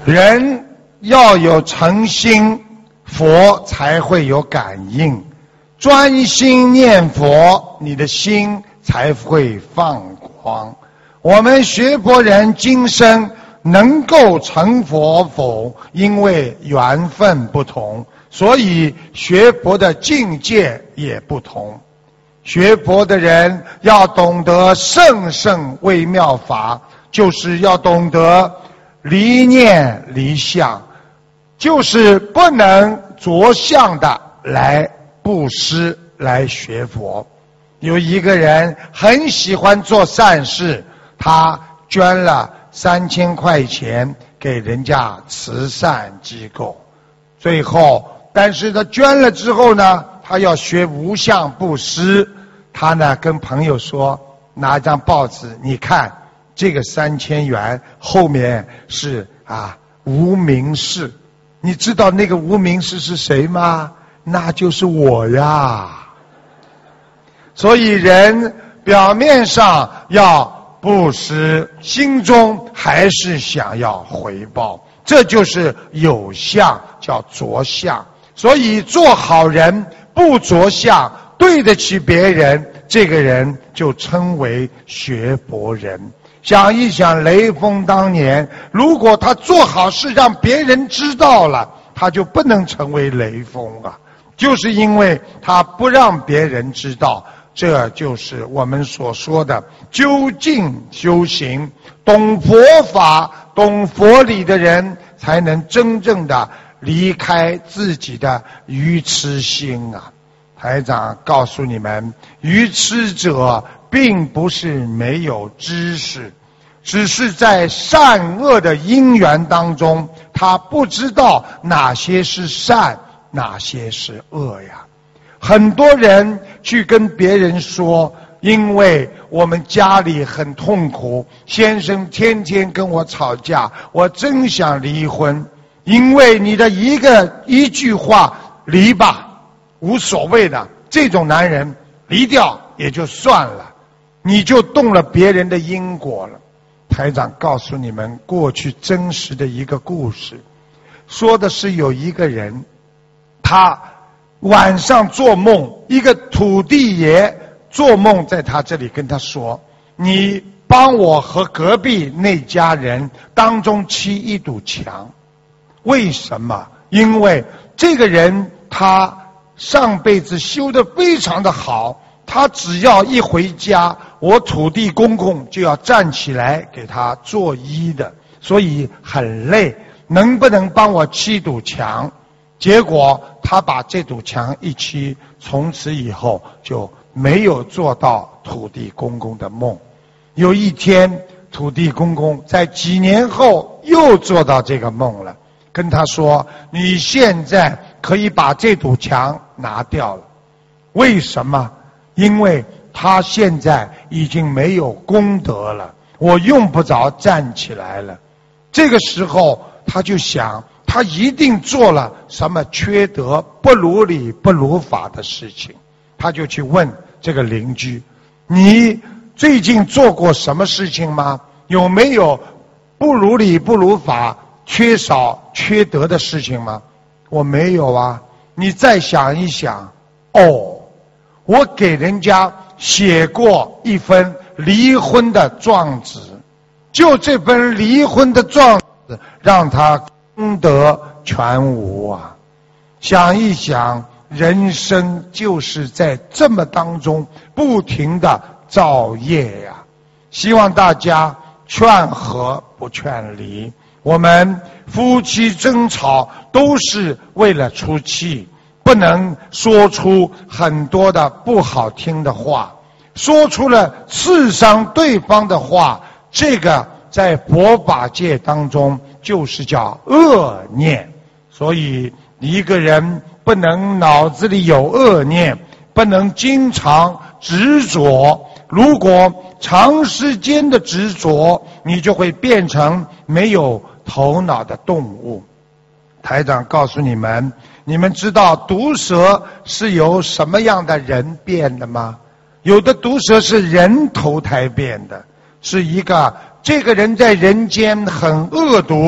人要有诚心，佛才会有感应。专心念佛，你的心才会放光。我们学佛人今生能够成佛否？因为缘分不同，所以学佛的境界也不同。学佛的人要懂得圣圣微妙法，就是要懂得离念离相，就是不能着相的来布施来学佛。有一个人很喜欢做善事，他捐了3000块钱给人家慈善机构，最后但是他捐了之后呢，他要学无相布施。他呢跟朋友说，拿一张报纸，你看这个3000元后面是无名氏，你知道那个无名氏是谁吗？那就是我呀。所以人表面上要布施，心中还是想要回报，这就是有相，叫着相。所以做好人不着相，对得起别人，这个人就称为学佛人。想一想雷锋当年，如果他做好事让别人知道了，他就不能成为雷锋啊，就是因为他不让别人知道。这就是我们所说的究竟修行，懂佛法懂佛理的人才能真正的离开自己的愚痴心啊。台长告诉你们，愚痴者并不是没有知识，只是在善恶的因缘当中，他不知道哪些是善，哪些是恶呀。很多人去跟别人说，因为我们家里很痛苦，先生天天跟我吵架，我真想离婚。因为你的一句话，离吧，无所谓的，这种男人离掉也就算了，你就动了别人的因果了。台长告诉你们过去真实的一个故事，说的是有一个人，他晚上做梦，一个土地爷做梦在他这里跟他说，你帮我和隔壁那家人当中砌一堵墙。为什么？因为这个人他上辈子修得非常的好，他只要一回家，我土地公公就要站起来给他作揖的，所以很累，能不能帮我砌堵墙？结果他把这堵墙一砌，从此以后就没有做到土地公公的梦。有一天土地公公在几年后又做到这个梦了，跟他说，你现在可以把这堵墙拿掉了。为什么？因为他现在已经没有功德了，我用不着站起来了。这个时候他就想，他一定做了什么缺德不如理不如法的事情。他就去问这个邻居，你最近做过什么事情吗？有没有不如理不如法缺少缺德的事情吗？我没有啊。你再想一想，我给人家写过一份离婚的状纸，就这份离婚的状纸让他功德全无啊。想一想，人生就是在这么当中不停的造业呀。希望大家劝和不劝离。我们夫妻争吵都是为了出气，不能说出很多的不好听的话，说出了刺伤对方的话，这个在佛法界当中就是叫恶念。所以一个人不能脑子里有恶念，不能经常执着。如果长时间的执着，你就会变成没有头脑的动物。台长告诉你们，你们知道毒蛇是由什么样的人变的吗？有的毒蛇是人投胎变的，是一个这个人在人间很恶毒，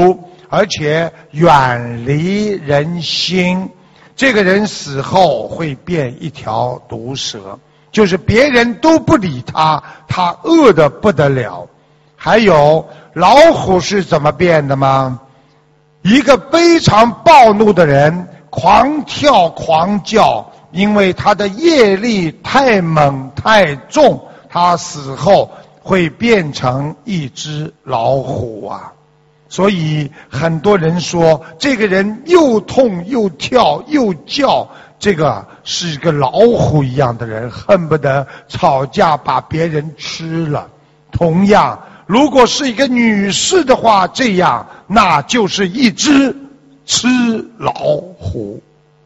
而且远离人心。这个人死后会变一条毒蛇，就是别人都不理他，他饿得不得了。还有老虎是怎么变的吗？一个非常暴怒的人，狂跳狂叫，因为他的业力太猛太重，他死后会变成一只老虎啊。所以很多人说这个人又痛又跳又叫，这个是一个老虎一样的人，恨不得吵架把别人吃了。同样，如果是一个女士的话，这样那就是一只吃老虎。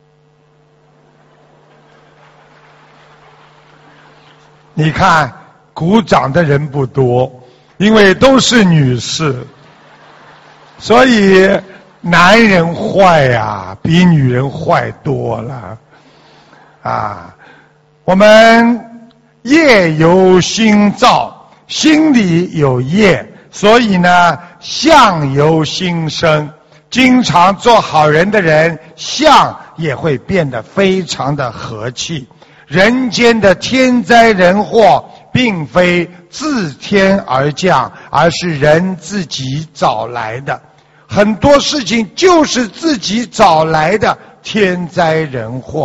你看鼓掌的人不多，因为都是女士，所以男人坏呀，比女人坏多了啊。我们业由心造，心里有业，所以呢相由心生。经常做好人的人，相也会变得非常的和气。人间的天灾人祸并非自天而降，而是人自己找来的。很多事情就是自己找来的天灾人祸。